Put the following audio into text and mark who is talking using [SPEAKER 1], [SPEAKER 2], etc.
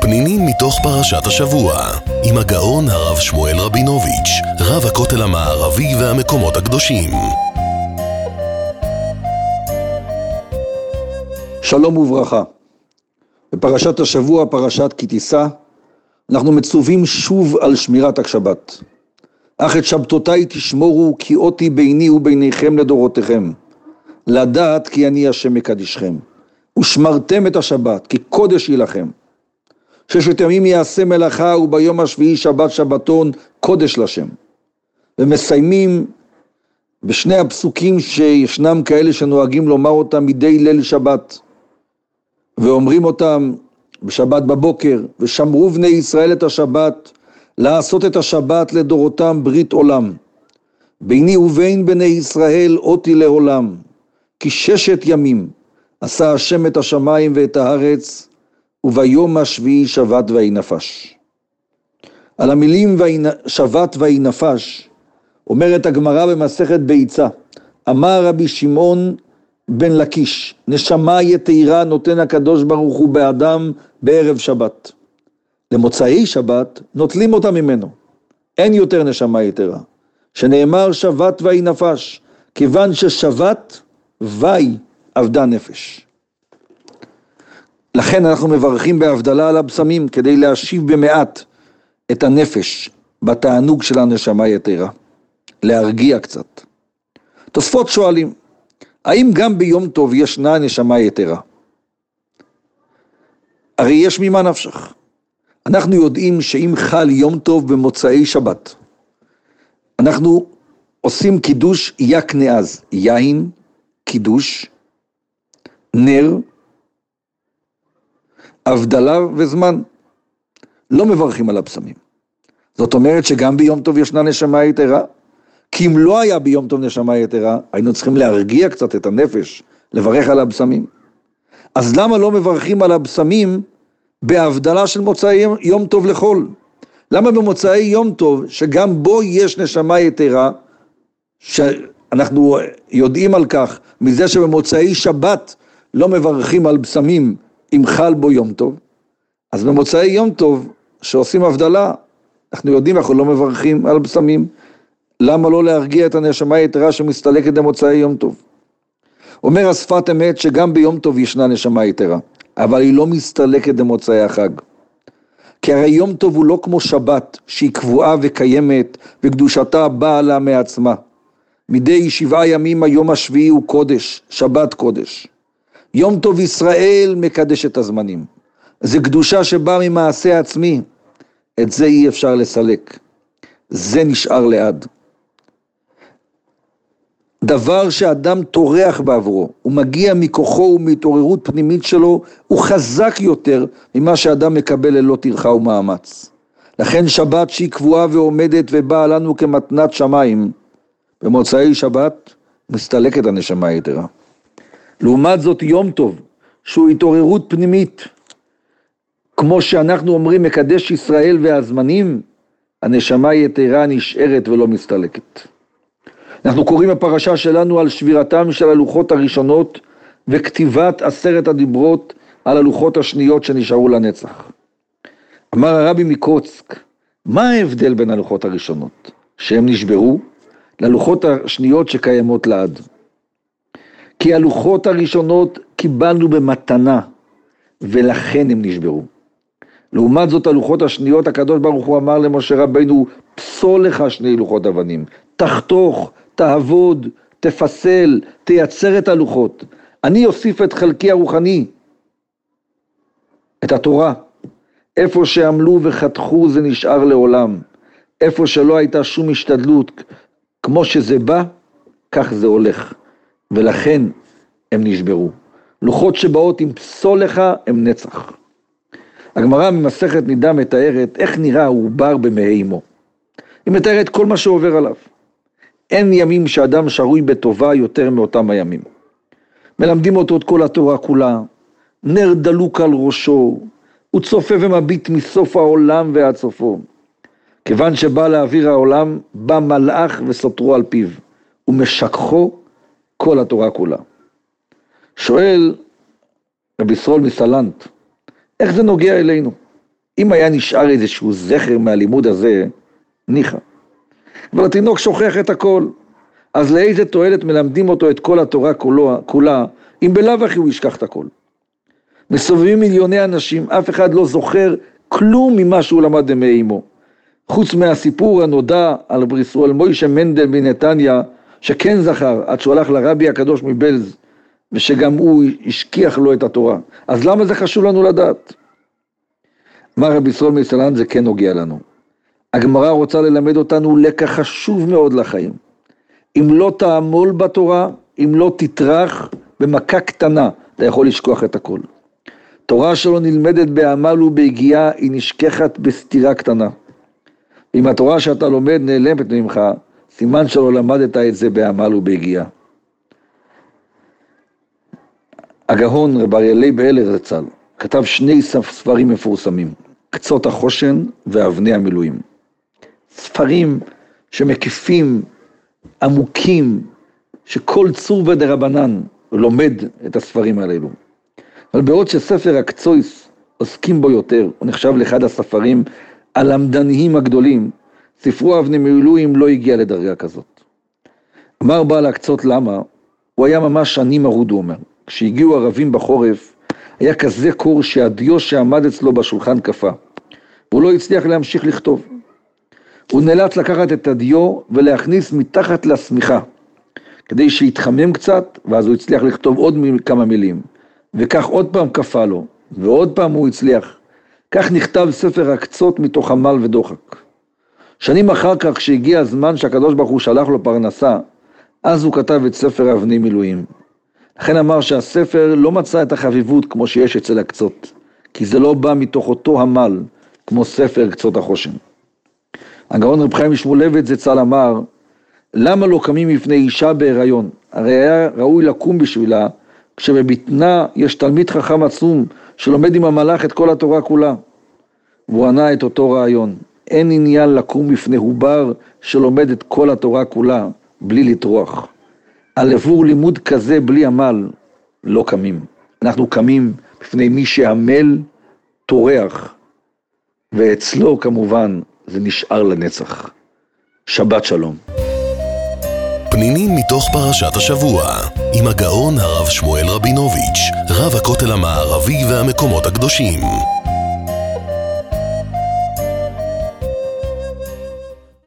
[SPEAKER 1] פנינים מתוך פרשת השבוע, עם הגאון הרב שמואל רבינוביץ', רב הכותל המערבי והמקומות הקדושים.
[SPEAKER 2] שלום וברכה. בפרשת השבוע, פרשת כי תישא, אנחנו מצווים שוב על שמירת השבת. אך את שבתותיי תשמורו, כי אותי ביני וביניכם לדורותיכם. לדעת כי אני השם מקדישכם. ושמרתם את השבת, כי קודש היא לכם. ששת ימים יעשה מלאכה, וביום השביעי שבת שבתון, קודש לשם. ומסיימים בשני הפסוקים שישנם כאלה שנוהגים לומר אותם מדי ליל שבת. ואומרים אותם בשבת בבוקר, ושמרו בני ישראל את השבת, לעשות את השבת לדורותם ברית עולם. ביני ובין בני ישראל אותי לעולם, כי 6 ימים עשה השם את השמיים ואת הארץ, וביום השביעי שבת וינפש. על המילים שבת וינפש, אומרת הגמרא במסכת ביצה, אמר רבי שמעון בן לקיש, נשמה יתירה נותן הקדוש ברוך הוא באדם בערב שבת. למוצאי שבת נוטלים אותה ממנו. אין יותר נשמה יתירה. שנאמר שבת וינפש, כיוון ששבת וי עבדה נפש. לכן אנחנו מברכים בהבדלה על הבשמים, כדי להשיב במעט את הנפש בתענוג של הנשמה יתירה. להרגיע קצת. תוספות שואלים, האם גם ביום טוב ישנה נשמה יתרה? הרי יש ממה נפשך. אנחנו יודעים שאם חל יום טוב במוצאי שבת, אנחנו עושים קידוש יקנאז, יין, קידוש, נר, הבדלה וזמן. לא מברכים על הבשמים. זאת אומרת שגם ביום טוב ישנה נשמה יתרה. כי אם לא היה ביום טוב נשמה יתרה, היינו צריכים להרגיע קצת את הנפש, לברך על הבשמים. אז למה לא מברכים על הבשמים בהבדלה של מוצאי יום טוב לחול? למה במוצאי יום טוב, שגם בו יש נשמה יתרה, שאנחנו יודעים על כך, מזה שבמוצאי שבת לא מברכים על בשמים אם חל בו יום טוב, אז במוצאי יום טוב שעושים הבדלה, אנחנו יודעים אנחנו לא מברכים על בשמים. למה לא להרגיע את הנשמה יתרה שמסתלקת במוצאי יום טוב? אומר השפת אמת שגם ביום טוב ישנה נשמה יתרה, אבל היא לא מסתלקת במוצאי החג. כי הרי יום טוב הוא לא כמו שבת, שהיא קבועה וקיימת, וקדושתה באה לה מעצמה. מדי 7 ימים היום השביעי הוא קודש, שבת קודש. יום טוב ישראל מקדש את הזמנים. זה קדושה שבאה ממעשה עצמי. את זה אי אפשר לסלק. זה נשאר לעד. דבר שאדם תורח בעבורו, הוא מגיע מכוחו ומהתעוררות פנימית שלו, הוא חזק יותר ממה שאדם מקבל ללא טרחה ומאמץ. לכן שבת שהיא קבועה ועומדת ובאה לנו כמתנת שמיים, במוצאי שבת מסתלקת הנשמה יתרה. לעומת זאת יום טוב, שהוא התעוררות פנימית, כמו שאנחנו אומרים מקדש ישראל והזמנים, הנשמה יתרה נשארת ולא מסתלקת. אנחנו קוראים בפרשה שלנו על שבירתם של הלוחות הראשונות וכתיבת 10 הדיברות על הלוחות השניות שנשארו לנצח. אמר הרבי מקוצק, מה ההבדל בין הלוחות הראשונות שהם נשברו ללוחות השניות שקיימות לעד? כי הלוחות הראשונות קיבלנו במתנה ולכן הם נשברו. לעומת זאת הלוחות השניות הקדוש ברוך הוא אמר למשה רבינו, פסול לך 2 לוחות אבנים, תחתוך, תעבוד, תפסל, תייצר את הלוחות. אני אוסיף את חלקי הרוחני, את התורה. איפה שעמלו וחתכו זה נשאר לעולם. איפה שלא הייתה שום השתדלות, כמו שזה בא, כך זה הולך. ולכן הם נשברו. לוחות שבאות עם פסול לך הם נצח. הגמרא ממסכת נידה מתארת איך נראה העובר במעי אמו. היא מתארת כל מה שעובר עליו. אין ימים שאדם שרוי בטובה יותר מאותם הימים. מלמדים אותו את כל התורה כולה, נר דלוק על ראשו, הוא צופה ומביט מסוף העולם ועד סופו. כיוון שבא לאוויר העולם, בא מלאך וסותרו על פיו, ומשכחו כל התורה כולה. שואל רבי ישראל מסלנט, איך זה נוגע אלינו? אם היה נשאר איזשהו זכר מהלימוד הזה, ניחא. אבל התינוק שוכח את הכל. אז לאיזה תועלת מלמדים אותו את כל התורה כולה, אם בלאו הכי הוא ישכח את הכל. מסובבים מיליוני אנשים, אף אחד לא זוכר כלום ממה שהוא למד מאימו. חוץ מהסיפור הנודע על מוישה מנדל בנתניה, שכן זכר, עד שהוא הלך לרבי הקדוש מבלז, ושגם הוא השכיח לו את התורה. אז למה זה חשוב לנו לדעת? אמר רבי ישראל מסלנט, זה כן נוגע לנו. הגמרא רוצה ללמד אותנו לקח חשוב מאוד לחיים. אם לא תעמול בתורה, אם לא תטרח במכה קטנה, אתה יכול לשכוח את הכל. תורה שלא נלמדת בעמל ובהגיעה, היא נשכחת בסתירה קטנה. אם התורה שאתה לומד נעלמת ממך, סימן שלא למדת את זה בעמל ובהגיעה. הגאון רב אריה לייב אלר זצ"ל כתב 2 ספרים מפורסמים, קצות החושן ואבני המילואים. ספרים שמקיפים, עמוקים, שכל צור ודרבנן לומד את הספרים האלו. אבל בעוד שספר הקצויס עוסקים בו יותר, הוא נחשב לאחד הספרים הלמדניים הגדולים, ספרו אבני מילואים לא הגיע לדרגה כזאת. אמר בעל הקצות למה? הוא היה ממש עני מרוד, הוא אומר. כשהגיעו ערבים בחורף, היה כזה קור שהדיו שעמד אצלו בשולחן קפה, והוא לא הצליח להמשיך לכתוב. הוא נאלץ לקחת את הדיו ולהכניס מתחת לשמיכה, כדי שיתחמם קצת, ואז הוא הצליח לכתוב עוד כמה מילים, וכך עוד פעם קפה לו, ועוד פעם הוא הצליח. כך נכתב ספר הקצות מתוך עמל ודוחק. שנים אחר כך, כשהגיע הזמן שהקדוש ברוך הוא שלח לו פרנסה, אז הוא כתב את ספר אבני מילואים. לכן אמר שהספר לא מצא את החביבות כמו שיש אצל הקצות, כי זה לא בא מתוך אותו עמל, כמו ספר קצות החושן. הגאון רב חיים משמואלביץ זצ"ל אמר, למה לא קמים לפני אישה בהיריון? הרי היה ראוי לקום בשבילה, כשבבטנה יש תלמיד חכם עצום, שלומד עם המלאך את כל התורה כולה. והוא ענה את אותו רעיון, אין עניין לקום בפני עובר שלומד את כל התורה כולה, בלי לטרוח. על עבור לימוד כזה בלי עמל, לא קמים. אנחנו קמים בפני מי שעמל, טורח, ואצלו כמובן זה נשאר לנצח. שבת שלום.
[SPEAKER 1] פנינים מתוך פרשת השבוע, עם הגאון הרב שמואל רבינוביץ', רב הכותל המערבי והמקומות הקדושים.